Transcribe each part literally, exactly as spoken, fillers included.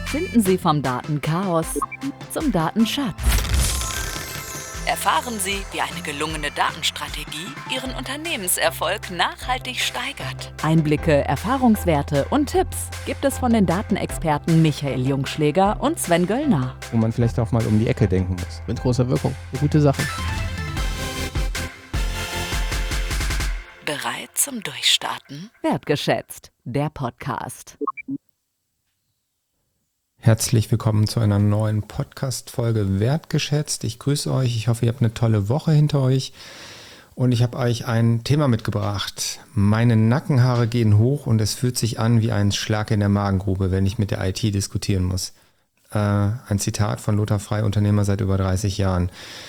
Finden Sie vom Datenchaos zum Datenschatz. Erfahren Sie, wie eine gelungene Datenstrategie Ihren Unternehmenserfolg nachhaltig steigert. Einblicke, Erfahrungswerte und Tipps gibt es von den Datenexperten Michael Jungschläger und Sven Göllner. Wo man vielleicht auch mal um die Ecke denken muss. Mit großer Wirkung. Eine gute Sache. Bereit zum Durchstarten? Wertgeschätzt, der Podcast. Herzlich willkommen zu einer neuen Podcast-Folge Wertgeschätzt. Ich grüße euch. Ich hoffe, ihr habt eine tolle Woche hinter euch. Und ich habe euch ein Thema mitgebracht. Meine Nackenhaare gehen hoch und es fühlt sich an wie ein Schlag in der Magengrube, wenn ich mit der I T diskutieren muss. Äh, ein Zitat von Lothar Frey, Unternehmer seit über dreißig Jahren.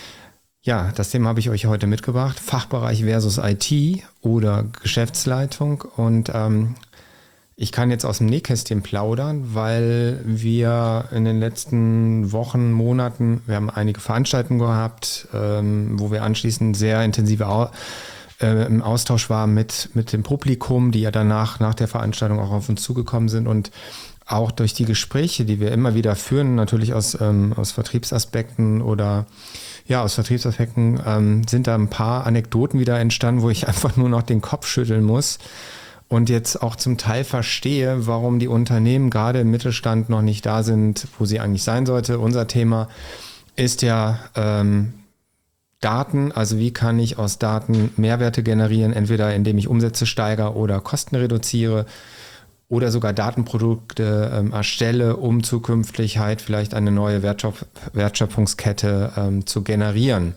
Ja, das Thema habe ich euch heute mitgebracht. Fachbereich versus I T oder Geschäftsleitung. Und ähm, ich kann jetzt aus dem Nähkästchen plaudern, weil wir in den letzten Wochen, Monaten, wir haben einige Veranstaltungen gehabt, ähm, wo wir anschließend sehr intensive Au- äh, im Austausch waren mit, mit dem Publikum, die ja danach, nach der Veranstaltung auch auf uns zugekommen sind und auch durch die Gespräche, die wir immer wieder führen, natürlich aus, ähm, aus Vertriebsaspekten oder ja, aus Vertriebsaspekten, ähm, sind da ein paar Anekdoten wieder entstanden, wo ich einfach nur noch den Kopf schütteln muss. Und jetzt auch zum Teil verstehe, warum die Unternehmen gerade im Mittelstand noch nicht da sind, wo sie eigentlich sein sollte. Unser Thema ist ja ähm, Daten, also wie kann ich aus Daten Mehrwerte generieren, entweder indem ich Umsätze steigere oder Kosten reduziere oder sogar Datenprodukte ähm, erstelle, um zukünftig halt vielleicht eine neue Wertschöpf- Wertschöpfungskette ähm, zu generieren.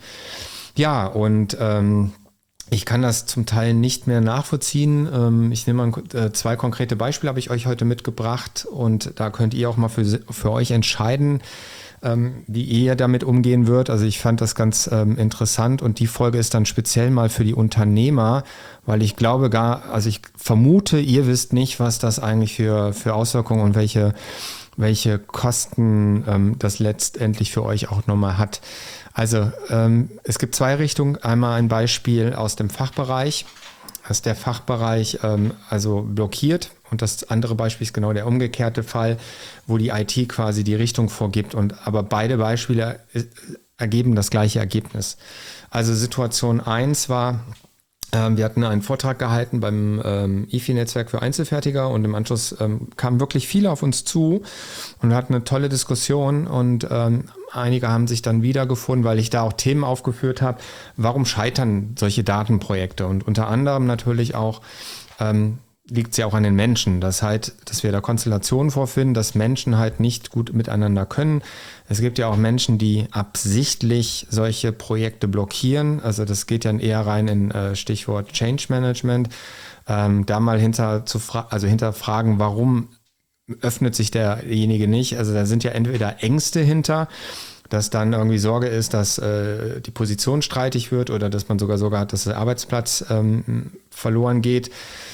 Ja, und ähm, ich kann das zum Teil nicht mehr nachvollziehen. Ich nehme mal zwei konkrete Beispiele, habe ich euch heute mitgebracht und da könnt ihr auch mal für, für euch entscheiden, wie ihr damit umgehen wird. Also ich fand das ganz interessant und die Folge ist dann speziell mal für die Unternehmer, weil ich glaube gar, also ich vermute, ihr wisst nicht, was das eigentlich für, für Auswirkungen und welche, welche Kosten das letztendlich für euch auch nochmal hat. Also ähm, es gibt zwei Richtungen. Einmal ein Beispiel aus dem Fachbereich, dass der Fachbereich ähm, also blockiert und das andere Beispiel ist genau der umgekehrte Fall, wo die I T quasi die Richtung vorgibt. Und aber beide Beispiele äh, ergeben das gleiche Ergebnis. Also Situation eins war, ähm, wir hatten einen Vortrag gehalten beim ähm, I F I-Netzwerk für Einzelfertiger und im Anschluss ähm, kamen wirklich viele auf uns zu und wir hatten eine tolle Diskussion und ähm, einige haben sich dann wiedergefunden, weil ich da auch Themen aufgeführt habe, warum scheitern solche Datenprojekte und unter anderem natürlich auch ähm, liegt es ja auch an den Menschen, dass halt, dass wir da Konstellationen vorfinden, dass Menschen halt nicht gut miteinander können. Es gibt ja auch Menschen, die absichtlich solche Projekte blockieren. Also das geht dann eher rein in äh, Stichwort Change Management. Ähm, da mal hinter zu fra- also hinterfragen, warum öffnet sich derjenige nicht. Also da sind ja entweder Ängste hinter, dass dann irgendwie Sorge ist, dass äh, die Position streitig wird oder dass man sogar Sorge hat, dass der Arbeitsplatz ähm, verloren geht.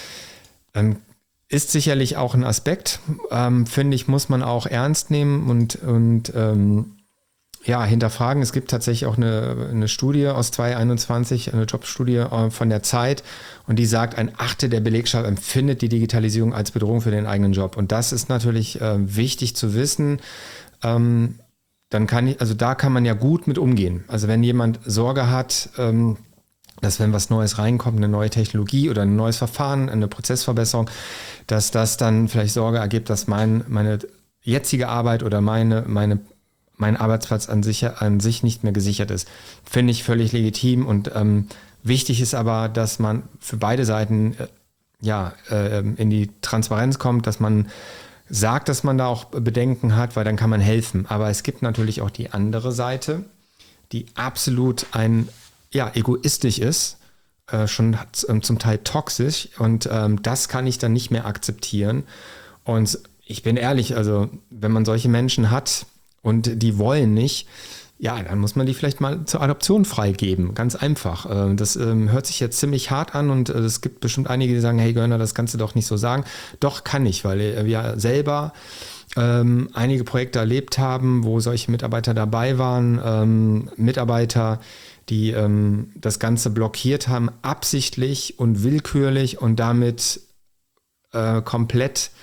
Ähm, ist sicherlich auch ein Aspekt, ähm, finde ich, muss man auch ernst nehmen und, und ähm, ja, hinterfragen. Es gibt tatsächlich auch eine, eine Studie aus zwanzig einundzwanzig, eine Jobstudie äh, von der Zeit und die sagt, ein Achtel der Belegschaft empfindet die Digitalisierung als Bedrohung für den eigenen Job. Und das ist natürlich äh, wichtig zu wissen. Ähm, dann kann ich, also da kann man ja gut mit umgehen. Also wenn jemand Sorge hat, ähm, dass wenn was Neues reinkommt, eine neue Technologie oder ein neues Verfahren, eine Prozessverbesserung, dass das dann vielleicht Sorge ergibt, dass mein, meine jetzige Arbeit oder meine, meine, mein Arbeitsplatz an sich, an sich nicht mehr gesichert ist. Finde ich völlig legitim und ähm, wichtig ist aber, dass man für beide Seiten äh, ja, äh, in die Transparenz kommt, dass man sagt, dass man da auch Bedenken hat, weil dann kann man helfen. Aber es gibt natürlich auch die andere Seite, die absolut ein ja, egoistisch ist, äh, schon äh, zum Teil toxisch und ähm, das kann ich dann nicht mehr akzeptieren. Und ich bin ehrlich, also wenn man solche Menschen hat und die wollen nicht, ja, dann muss man die vielleicht mal zur Adoption freigeben, ganz einfach. Äh, das ähm, hört sich jetzt ziemlich hart an und äh, es gibt bestimmt einige, die sagen, hey Göllner, das kannst du doch nicht so sagen. Doch, kann ich, weil äh, wir selber ähm, einige Projekte erlebt haben, wo solche Mitarbeiter dabei waren, ähm, Mitarbeiter, die ähm, das Ganze blockiert haben, absichtlich und willkürlich und damit äh, komplett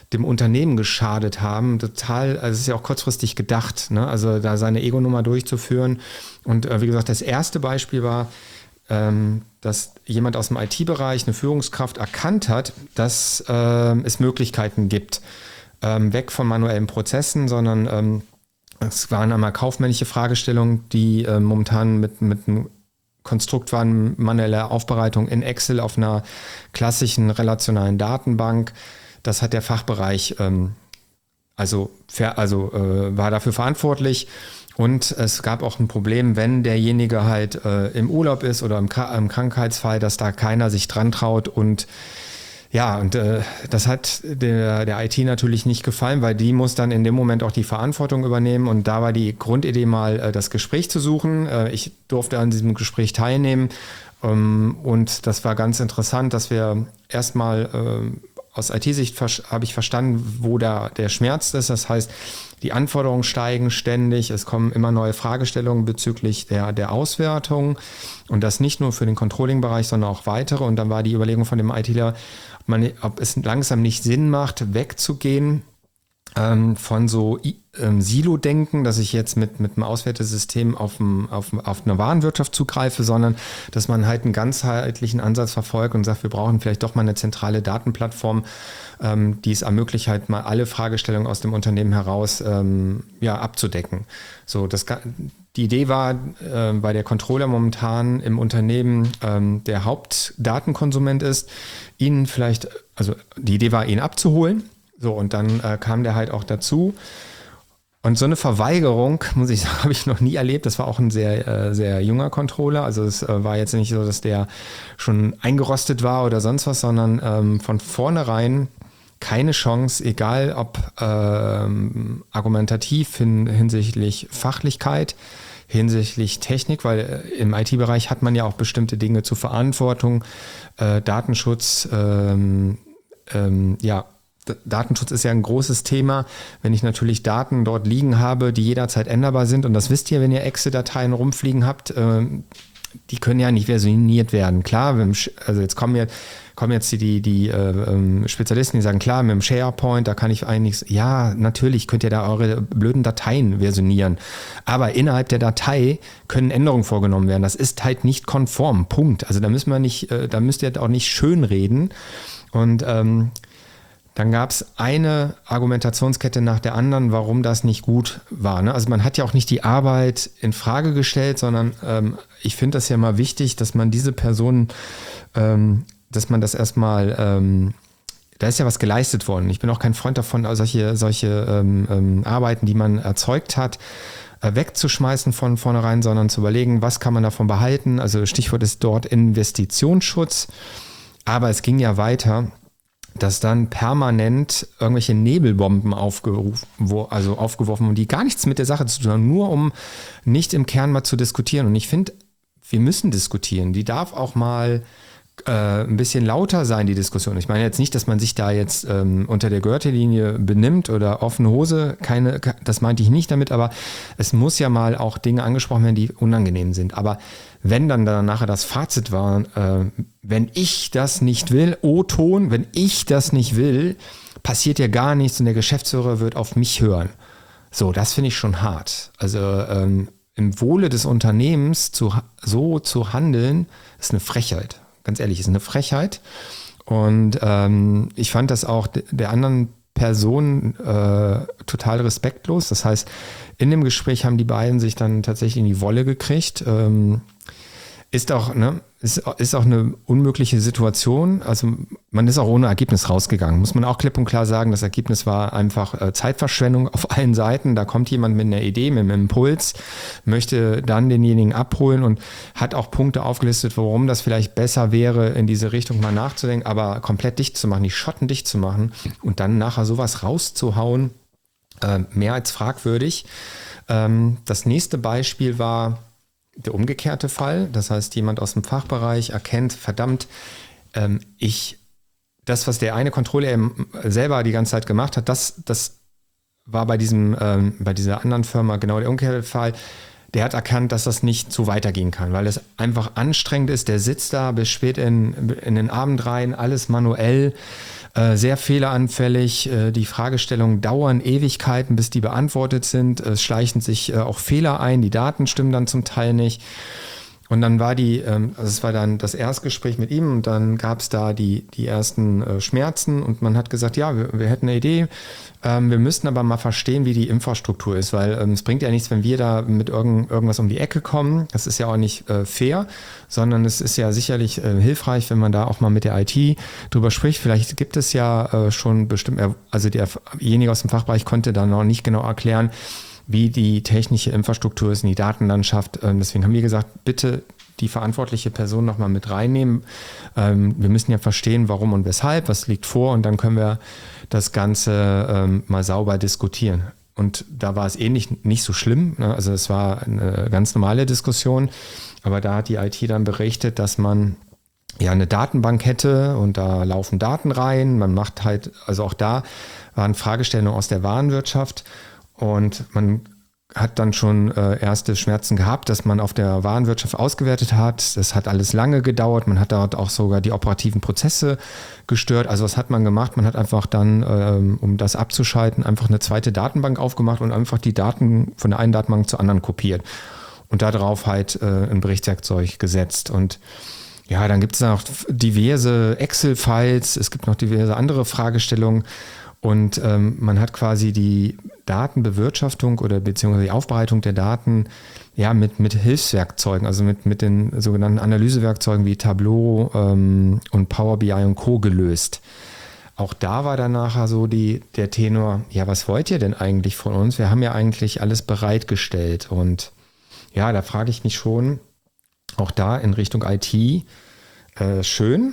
dem Unternehmen geschadet haben. Total, also es ist ja auch kurzfristig gedacht, ne? Also da seine Ego-Nummer durchzuführen. Und äh, wie gesagt, das erste Beispiel war, ähm, dass jemand aus dem I T-Bereich, eine Führungskraft, erkannt hat, dass äh, es Möglichkeiten gibt. Ähm, weg von manuellen Prozessen, sondern ähm, es waren einmal kaufmännische Fragestellungen, die äh, momentan mit, mit einem Konstrukt waren, manuelle Aufbereitung in Excel auf einer klassischen relationalen Datenbank. Das hat der Fachbereich ähm, also, also äh, war dafür verantwortlich. Und es gab auch ein Problem, wenn derjenige halt äh, im Urlaub ist oder im, im Krankheitsfall, dass da keiner sich dran traut. Und ja, und äh, das hat der, der I T natürlich nicht gefallen, weil die muss dann in dem Moment auch die Verantwortung übernehmen. Und da war die Grundidee mal, äh, das Gespräch zu suchen. Äh, ich durfte an diesem Gespräch teilnehmen. Ähm, und das war ganz interessant, dass wir erstmal äh, aus I T-Sicht habe ich verstanden, wo da der Schmerz ist. Das heißt, die Anforderungen steigen ständig. Es kommen immer neue Fragestellungen bezüglich der, der Auswertung. Und das nicht nur für den Controlling-Bereich, sondern auch weitere. Und dann war die Überlegung von dem ITler, ob, man, ob es langsam nicht Sinn macht, wegzugehen ähm, von so ähm, Silo-Denken, dass ich jetzt mit, mit einem Auswertesystem auf, dem, auf, auf eine Warenwirtschaft zugreife, sondern dass man halt einen ganzheitlichen Ansatz verfolgt und sagt, wir brauchen vielleicht doch mal eine zentrale Datenplattform, ähm, die es ermöglicht, halt mal alle Fragestellungen aus dem Unternehmen heraus ähm, ja, abzudecken. So, das, die Idee war, äh, weil der Controller momentan im Unternehmen ähm, der Hauptdatenkonsument ist, ihn vielleicht, also die Idee war, ihn abzuholen. So, und dann äh, kam der halt auch dazu. Und so eine Verweigerung, muss ich sagen, habe ich noch nie erlebt. Das war auch ein sehr, äh, sehr junger Controller. Also es äh, war jetzt nicht so, dass der schon eingerostet war oder sonst was, sondern ähm, von vornherein keine Chance, egal ob ähm, argumentativ hin, hinsichtlich Fachlichkeit, hinsichtlich Technik, weil äh, im I T-Bereich hat man ja auch bestimmte Dinge zur Verantwortung, äh, Datenschutz, ähm, ähm, ja, Datenschutz ist ja ein großes Thema. Wenn ich natürlich Daten dort liegen habe, die jederzeit änderbar sind, und das wisst ihr, wenn ihr Excel-Dateien rumfliegen habt, äh, die können ja nicht versioniert werden. Klar, also jetzt kommen jetzt, kommen jetzt die, die, die äh, Spezialisten, die sagen, klar, mit dem SharePoint, da kann ich eigentlich, ja, natürlich könnt ihr da eure blöden Dateien versionieren. Aber innerhalb der Datei können Änderungen vorgenommen werden. Das ist halt nicht konform. Punkt. Also da müssen wir nicht, äh, da müsst ihr auch nicht schönreden. Und ähm, dann gab es eine Argumentationskette nach der anderen, warum das nicht gut war. Ne? Also man hat ja auch nicht die Arbeit in Frage gestellt, sondern ähm, ich finde das ja mal wichtig, dass man diese Personen, ähm, dass man das erstmal, ähm, da ist ja was geleistet worden. Ich bin auch kein Freund davon, solche, solche ähm, ähm, Arbeiten, die man erzeugt hat, äh, wegzuschmeißen von vornherein, sondern zu überlegen, was kann man davon behalten. Also Stichwort ist dort Investitionsschutz. Aber es ging ja weiter, dass dann permanent irgendwelche Nebelbomben aufgerufen, wo, also aufgeworfen wurden, die gar nichts mit der Sache zu tun haben, nur um nicht im Kern mal zu diskutieren. Und ich finde, wir müssen diskutieren. Die darf auch mal äh, ein bisschen lauter sein, die Diskussion. Ich meine jetzt nicht, dass man sich da jetzt ähm, unter der Gürtellinie benimmt oder offene Hose, keine, das meinte ich nicht damit, aber es muss ja mal auch Dinge angesprochen werden, die unangenehm sind. Aber wenn dann, dann nachher das Fazit war, äh, wenn ich das nicht will, O-Ton, wenn ich das nicht will, passiert ja gar nichts und der Geschäftsführer wird auf mich hören. So, das finde ich schon hart. Also ähm, im Wohle des Unternehmens zu, so zu handeln, ist eine Frechheit. Ganz ehrlich, ist eine Frechheit. Und ähm, ich fand das auch der anderen Person äh, total respektlos. Das heißt, in dem Gespräch haben die beiden sich dann tatsächlich in die Wolle gekriegt. Ähm, ist auch, ne, ist, ist auch eine unmögliche Situation. Also man ist auch ohne Ergebnis rausgegangen. Muss man auch klipp und klar sagen, das Ergebnis war einfach äh, Zeitverschwendung auf allen Seiten. Da kommt jemand mit einer Idee, mit einem Impuls, möchte dann denjenigen abholen und hat auch Punkte aufgelistet, warum das vielleicht besser wäre, in diese Richtung mal nachzudenken, aber komplett dicht zu machen, die Schotten dicht zu machen und dann nachher sowas rauszuhauen, äh, mehr als fragwürdig. Ähm, das nächste Beispiel war der umgekehrte Fall. Das heißt, jemand aus dem Fachbereich erkennt, verdammt, ähm, ich, das, was der eine Controller eben selber die ganze Zeit gemacht hat, das, das war bei diesem, ähm, bei dieser anderen Firma genau der umgekehrte Fall. der hat erkannt, dass das nicht so weitergehen kann, weil es einfach anstrengend ist. Der sitzt da bis spät in, in den Abend rein, alles manuell, äh, sehr fehleranfällig. Äh, die Fragestellungen dauern Ewigkeiten, bis die beantwortet sind. Es schleichen sich äh, auch Fehler ein, die Daten stimmen dann zum Teil nicht. Und dann war die, ähm, also es war dann das Erstgespräch mit ihm und dann gab es da die, die ersten äh, Schmerzen und man hat gesagt, ja, wir, wir hätten eine Idee, ähm, wir müssten aber mal verstehen, wie die Infrastruktur ist, weil ähm, es bringt ja nichts, wenn wir da mit irgend, irgendwas um die Ecke kommen. Das ist ja auch nicht äh, fair, sondern es ist ja sicherlich äh, hilfreich, wenn man da auch mal mit der I T drüber spricht. Vielleicht gibt es ja äh, schon bestimmt, also derjenige aus dem Fachbereich konnte da noch nicht genau erklären, wie die technische Infrastruktur ist in die Datenlandschaft. Deswegen haben wir gesagt, bitte die verantwortliche Person nochmal mit reinnehmen. Wir müssen ja verstehen, warum und weshalb, was liegt vor und dann können wir das Ganze mal sauber diskutieren. Und da war es eh nicht, nicht so schlimm. Also es war eine ganz normale Diskussion, aber da hat die I T dann berichtet, dass man ja eine Datenbank hätte und da laufen Daten rein. Man macht halt, also auch da waren Fragestellungen aus der Warenwirtschaft. Und man hat dann schon äh, erste Schmerzen gehabt, dass man auf der Warenwirtschaft ausgewertet hat. Das hat alles lange gedauert. Man hat dort auch sogar die operativen Prozesse gestört. Also was hat man gemacht? Man hat einfach dann, ähm, um das abzuschalten, einfach eine zweite Datenbank aufgemacht und einfach die Daten von der einen Datenbank zur anderen kopiert. Und darauf halt äh, ein Berichtswerkzeug gesetzt. Und ja, dann gibt es noch diverse Excel-Files. Es gibt noch diverse andere Fragestellungen. Und ähm, man hat quasi die Datenbewirtschaftung oder beziehungsweise die Aufbereitung der Daten ja mit, mit Hilfswerkzeugen, also mit, mit den sogenannten Analysewerkzeugen wie Tableau ähm, und Power B I und Co. gelöst. Auch da war dann nachher so die, der Tenor, ja, was wollt ihr denn eigentlich von uns? Wir haben ja eigentlich alles bereitgestellt. Und ja, da frage ich mich schon, auch da in Richtung I T, äh, schön,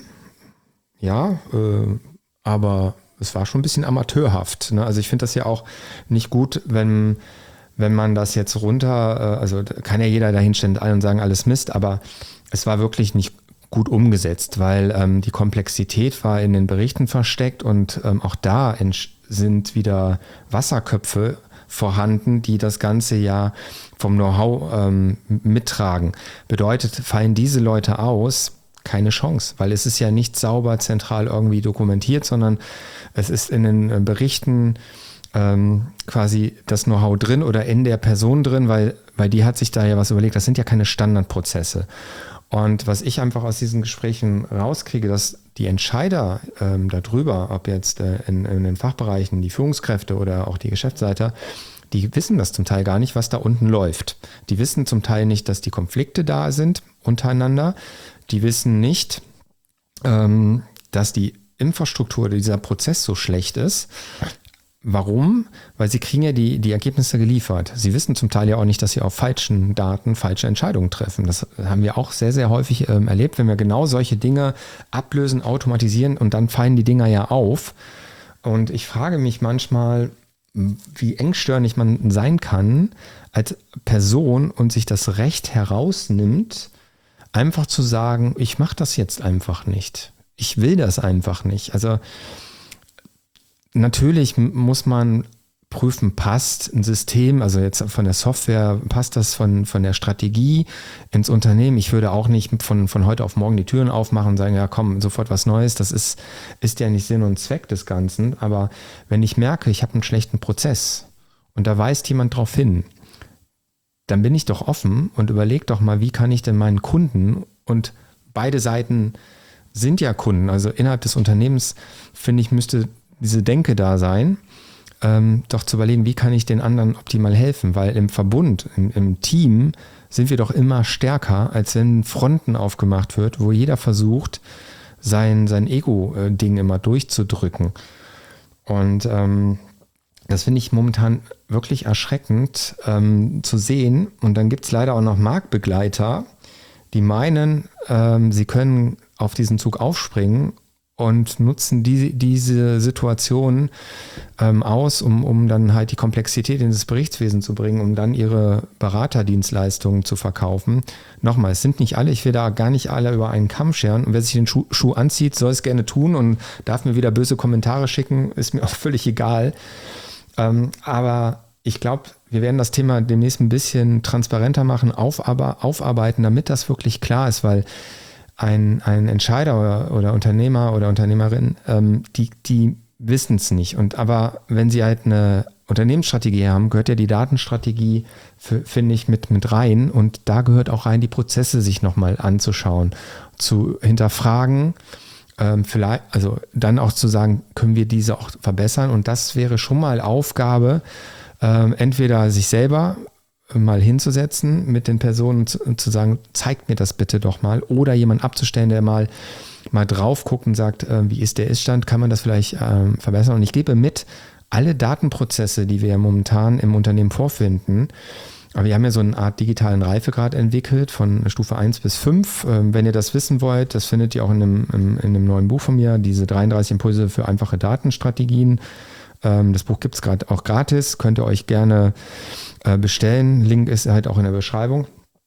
ja, äh, aber es war schon ein bisschen amateurhaft. Ne? Also ich finde das ja auch nicht gut, wenn, wenn man das jetzt runter, also kann ja jeder dahinstellen und sagen, alles Mist, aber es war wirklich nicht gut umgesetzt, weil ähm, die Komplexität war in den Berichten versteckt und ähm, auch da sind wieder Wasserköpfe vorhanden, die das Ganze ja vom Know-how ähm, mittragen. Bedeutet, fallen diese Leute aus, keine Chance, weil es ist ja nicht sauber zentral irgendwie dokumentiert, sondern es ist in den Berichten ähm, quasi das Know-how drin oder in der Person drin, weil, weil die hat sich da ja was überlegt. Das sind ja keine Standardprozesse. Und was ich einfach aus diesen Gesprächen rauskriege, dass die Entscheider ähm, darüber, ob jetzt äh, in, in den Fachbereichen die Führungskräfte oder auch die Geschäftsleiter, die wissen das zum Teil gar nicht, was da unten läuft. Die wissen zum Teil nicht, dass die Konflikte da sind untereinander. Die wissen nicht, ähm, dass die Infrastruktur, dieser Prozess so schlecht ist. Warum? Weil sie kriegen ja die, die Ergebnisse geliefert. Sie wissen zum Teil ja auch nicht, dass sie auf falschen Daten falsche Entscheidungen treffen. Das haben wir auch sehr, sehr häufig ähm, erlebt, wenn wir genau solche Dinge ablösen, automatisieren und dann fallen die Dinger ja auf. Und ich frage mich manchmal, wie engstirnig man sein kann als Person und sich das Recht herausnimmt, einfach zu sagen, ich mache das jetzt einfach nicht. Ich will das einfach nicht. Also natürlich muss man prüfen, passt ein System, also jetzt von der Software, passt das von, von der Strategie ins Unternehmen. Ich würde auch nicht von, von heute auf morgen die Türen aufmachen und sagen, ja komm, sofort was Neues. Das ist, ist ja nicht Sinn und Zweck des Ganzen. Aber wenn ich merke, ich habe einen schlechten Prozess und da weist jemand drauf hin, dann bin ich doch offen und überlege doch mal, wie kann ich denn meinen Kunden, und beide Seiten sind ja Kunden, also innerhalb des Unternehmens, finde ich, müsste diese Denke da sein, ähm, doch zu überlegen, wie kann ich den anderen optimal helfen, weil im Verbund, im, im Team sind wir doch immer stärker, als wenn Fronten aufgemacht wird, wo jeder versucht, sein, sein Ego-Ding immer durchzudrücken. Und ähm, das finde ich momentan wirklich erschreckend ähm, zu sehen. Und dann gibt es leider auch noch Marktbegleiter, die meinen, ähm, sie können auf diesen Zug aufspringen und nutzen die, diese Situation ähm, aus, um, um dann halt die Komplexität in das Berichtswesen zu bringen, um dann ihre Beraterdienstleistungen zu verkaufen. Nochmal, es sind nicht alle, ich will da gar nicht alle über einen Kamm scheren. Und wer sich den Schuh, Schuh anzieht, soll es gerne tun und darf mir wieder böse Kommentare schicken, ist mir auch völlig egal. Ähm, aber ich glaube, wir werden das Thema demnächst ein bisschen transparenter machen, aufar- aufarbeiten, damit das wirklich klar ist, weil ein, ein Entscheider oder, oder Unternehmer oder Unternehmerin, ähm, die, die wissen es nicht. Und aber wenn sie halt eine Unternehmensstrategie haben, gehört ja die Datenstrategie, finde ich, mit, mit rein. Und da gehört auch rein, die Prozesse sich nochmal anzuschauen, zu hinterfragen, ähm, vielleicht, also dann auch zu sagen, können wir diese auch verbessern? Und das wäre schon mal Aufgabe, ähm, entweder sich selber mal hinzusetzen mit den Personen zu, zu sagen, zeigt mir das bitte doch mal, oder jemanden abzustellen, der mal mal drauf guckt und sagt, äh, wie ist der Ist-Stand, kann man das vielleicht ähm, verbessern? Und ich gebe mit, alle Datenprozesse, die wir ja momentan im Unternehmen vorfinden, aber wir haben ja so eine Art digitalen Reifegrad entwickelt von Stufe eins bis fünf. Ähm, wenn ihr das wissen wollt, das findet ihr auch in einem, in, in einem neuen Buch von mir, diese dreiunddreißig Impulse für einfache Datenstrategien. Ähm, das Buch gibt es gerade auch gratis, könnt ihr euch gerne äh, bestellen. Link ist halt auch in der Beschreibung.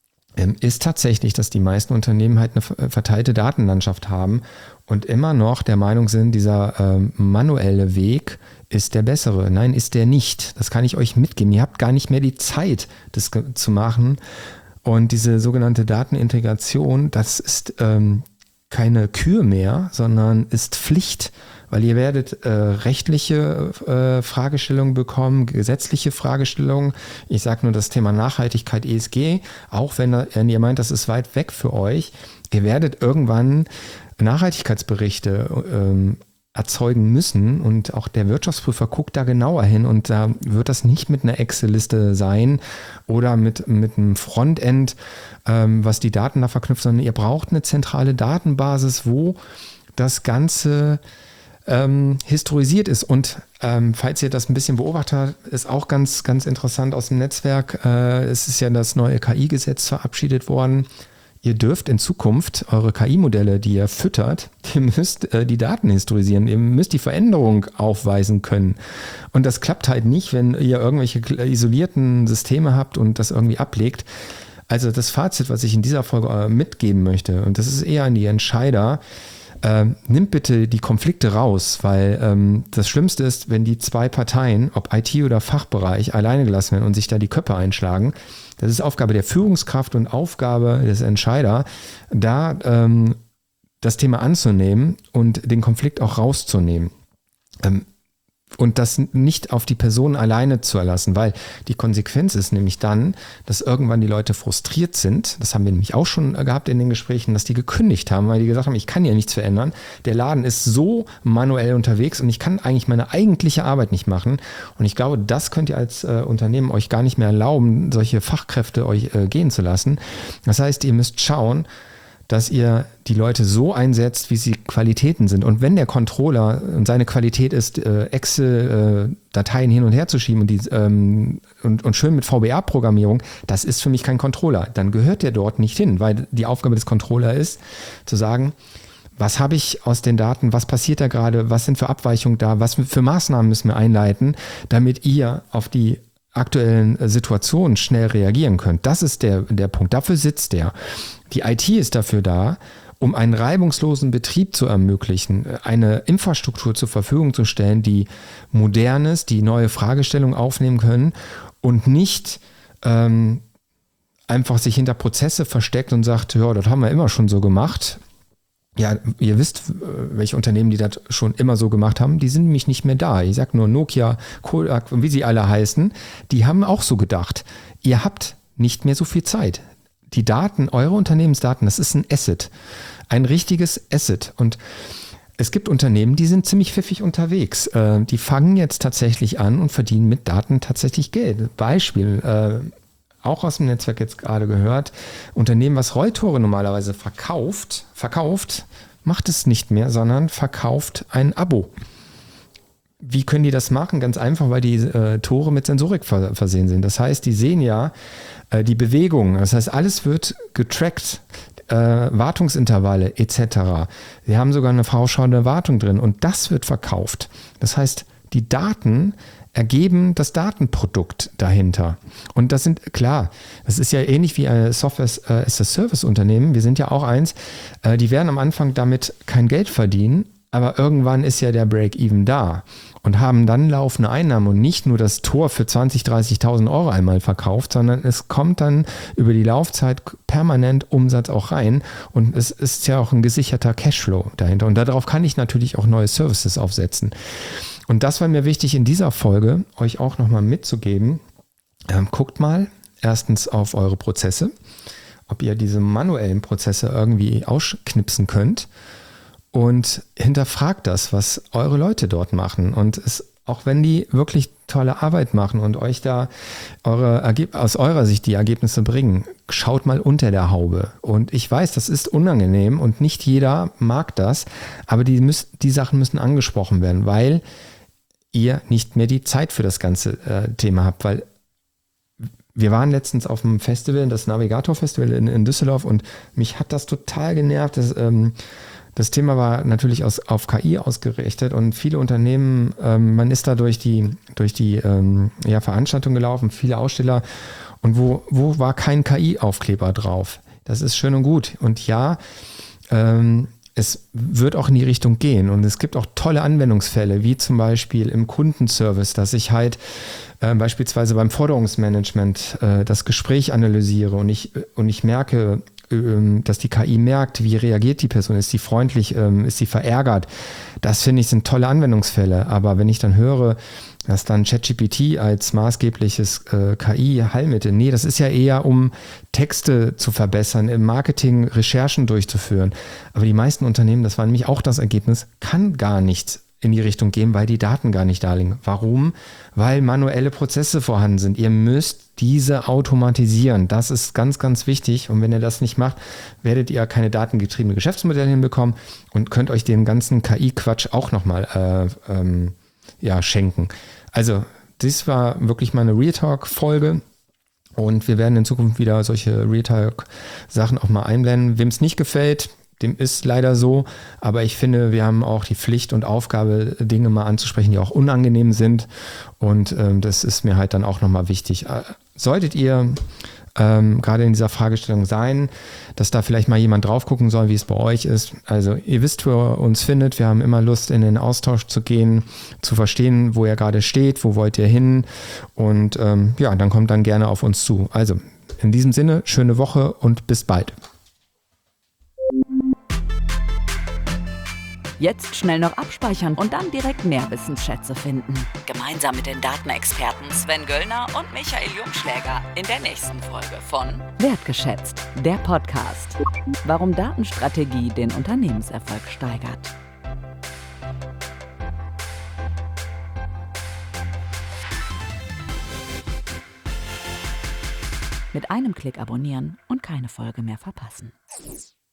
Ist tatsächlich, dass die meisten Unternehmen halt eine verteilte Datenlandschaft haben und immer noch der Meinung sind, dieser äh, manuelle Weg ist der bessere. Nein, ist der nicht. Das kann ich euch mitgeben. Ihr habt gar nicht mehr die Zeit, das zu machen. Und diese sogenannte Datenintegration, das ist ähm, keine Kür mehr, sondern ist Pflicht. Weil ihr werdet äh, rechtliche äh, Fragestellungen bekommen, gesetzliche Fragestellungen. Ich sage nur das Thema Nachhaltigkeit, E S G, auch wenn, wenn ihr meint, das ist weit weg für euch. Ihr werdet irgendwann Nachhaltigkeitsberichte ähm, erzeugen müssen und auch der Wirtschaftsprüfer guckt da genauer hin und da wird das nicht mit einer Excel-Liste sein oder mit, mit einem Frontend, ähm, was die Daten da verknüpft, sondern ihr braucht eine zentrale Datenbasis, wo das Ganze Ähm, historisiert ist. Und ähm, falls ihr das ein bisschen beobachtet habt, ist auch ganz, ganz interessant aus dem Netzwerk. Äh, es ist ja das neue K I-Gesetz verabschiedet worden. Ihr dürft in Zukunft eure K I-Modelle, die ihr füttert, ihr müsst äh, die Daten historisieren. Ihr müsst die Veränderung aufweisen können. Und das klappt halt nicht, wenn ihr irgendwelche isolierten Systeme habt und das irgendwie ablegt. Also das Fazit, was ich in dieser Folge äh, mitgeben möchte, und das ist eher an die Entscheider, Ähm, nimmt bitte die Konflikte raus, weil ähm, das Schlimmste ist, wenn die zwei Parteien, ob I T oder Fachbereich, alleine gelassen werden und sich da die Köpfe einschlagen. Das ist Aufgabe der Führungskraft und Aufgabe des Entscheider, da ähm, das Thema anzunehmen und den Konflikt auch rauszunehmen. Ähm, Und das nicht auf die Person alleine zu erlassen, weil die Konsequenz ist nämlich dann, dass irgendwann die Leute frustriert sind. Das haben wir nämlich auch schon gehabt in den Gesprächen, dass die gekündigt haben, weil die gesagt haben, ich kann ja nichts verändern. Der Laden ist so manuell unterwegs und ich kann eigentlich meine eigentliche Arbeit nicht machen. Und ich glaube, das könnt ihr als äh, Unternehmen euch gar nicht mehr erlauben, solche Fachkräfte euch äh, gehen zu lassen. Das heißt, ihr müsst schauen, dass ihr die Leute so einsetzt, wie sie Qualitäten sind. Und wenn der Controller und seine Qualität ist, äh, Excel-Dateien äh, hin und her zu schieben und, die, ähm, und, und schön mit V B A-Programmierung, das ist für mich kein Controller. Dann gehört der dort nicht hin, weil die Aufgabe des Controller ist, zu sagen, was habe ich aus den Daten, was passiert da gerade, was sind für Abweichungen da, was für Maßnahmen müssen wir einleiten, damit ihr auf die aktuellen Situationen schnell reagieren könnt. Das ist der, der Punkt. Dafür sitzt der. Die I T ist dafür da, um einen reibungslosen Betrieb zu ermöglichen, eine Infrastruktur zur Verfügung zu stellen, die modern ist, die neue Fragestellungen aufnehmen können und nicht ähm, einfach sich hinter Prozesse versteckt und sagt, ja, das haben wir immer schon so gemacht. Ja, ihr wisst, welche Unternehmen, die das schon immer so gemacht haben, die sind nämlich nicht mehr da. Ich sag nur Nokia, Kodak und wie sie alle heißen, die haben auch so gedacht. Ihr habt nicht mehr so viel Zeit. Die Daten, eure Unternehmensdaten, das ist ein Asset, ein richtiges Asset. Und es gibt Unternehmen, die sind ziemlich pfiffig unterwegs. Äh, die fangen jetzt tatsächlich an und verdienen mit Daten tatsächlich Geld. Beispiel, äh, auch aus dem Netzwerk jetzt gerade gehört, Unternehmen, was Rolltore normalerweise verkauft, verkauft, macht es nicht mehr, sondern verkauft ein Abo. Wie können die das machen? Ganz einfach, weil die äh, Tore mit Sensorik ver- versehen sind. Das heißt, die sehen ja äh, die Bewegung. Das heißt, alles wird getrackt, äh, Wartungsintervalle et cetera. Sie haben sogar eine vorausschauende Wartung drin und das wird verkauft. Das heißt, die Daten ergeben das Datenprodukt dahinter. Und das sind, klar, das ist ja ähnlich wie ein Software-as-a-Service-Unternehmen. Wir sind ja auch eins, äh, die werden am Anfang damit kein Geld verdienen, aber irgendwann ist ja der Break-Even da und haben dann laufende Einnahmen und nicht nur das Tor für zwanzigtausend, dreißigtausend Euro einmal verkauft, sondern es kommt dann über die Laufzeit permanent Umsatz auch rein und es ist ja auch ein gesicherter Cashflow dahinter und darauf kann ich natürlich auch neue Services aufsetzen. Und das war mir wichtig in dieser Folge, euch auch nochmal mitzugeben. Ähm, guckt mal erstens auf eure Prozesse, ob ihr diese manuellen Prozesse irgendwie ausknipsen könnt. Und hinterfragt das, was eure Leute dort machen. Und es, auch wenn die wirklich tolle Arbeit machen und euch da eure Ergeb- aus eurer Sicht die Ergebnisse bringen, schaut mal unter der Haube. Und ich weiß, das ist unangenehm und nicht jeder mag das, aber die, müß, die Sachen müssen angesprochen werden, weil ihr nicht mehr die Zeit für das ganze äh, Thema habt. Weil wir waren letztens auf dem Festival, das Navigator-Festival in, in Düsseldorf und mich hat das total genervt, dass ähm, das Thema war natürlich aus, auf K I ausgerichtet und viele Unternehmen, ähm, man ist da durch die, durch die ähm, ja, Veranstaltung gelaufen, viele Aussteller und wo, wo war kein K I-Aufkleber drauf? Das ist schön und gut und ja, ähm, es wird auch in die Richtung gehen und es gibt auch tolle Anwendungsfälle, wie zum Beispiel im Kundenservice, dass ich halt äh, beispielsweise beim Forderungsmanagement äh, das Gespräch analysiere und ich, und ich merke, dass die K I merkt, wie reagiert die Person, ist sie freundlich, ist sie verärgert. Das finde ich sind tolle Anwendungsfälle. Aber wenn ich dann höre, dass dann ChatGPT als maßgebliches äh, K I-Heilmittel, nee, das ist ja eher, um Texte zu verbessern, im Marketing Recherchen durchzuführen. Aber die meisten Unternehmen, das war nämlich auch das Ergebnis, kann gar nichts in die Richtung gehen, weil die Daten gar nicht da liegen. Warum? Weil manuelle Prozesse vorhanden sind. Ihr müsst diese automatisieren. Das ist ganz, ganz wichtig. Und wenn ihr das nicht macht, werdet ihr keine datengetriebene Geschäftsmodelle hinbekommen und könnt euch den ganzen K I-Quatsch auch nochmal äh, ähm, ja, schenken. Also, das war wirklich mal eine Real Talk-Folge. Und wir werden in Zukunft wieder solche Real Talk-Sachen auch mal einblenden. Wem es nicht gefällt, dem ist leider so, aber ich finde, wir haben auch die Pflicht und Aufgabe, Dinge mal anzusprechen, die auch unangenehm sind und ähm, das ist mir halt dann auch nochmal wichtig. Äh, solltet ihr ähm, gerade in dieser Fragestellung sein, dass da vielleicht mal jemand drauf gucken soll, wie es bei euch ist. Also ihr wisst, wo ihr uns findet. Wir haben immer Lust, in den Austausch zu gehen, zu verstehen, wo ihr gerade steht, wo wollt ihr hin und ähm, ja, dann kommt dann gerne auf uns zu. Also in diesem Sinne, schöne Woche und bis bald. Jetzt schnell noch abspeichern und dann direkt mehr Wissensschätze finden. Gemeinsam mit den Datenexperten Sven Göllner und Michael Jungschläger in der nächsten Folge von Wertgeschätzt, der Podcast. Warum Datenstrategie den Unternehmenserfolg steigert. Mit einem Klick abonnieren und keine Folge mehr verpassen.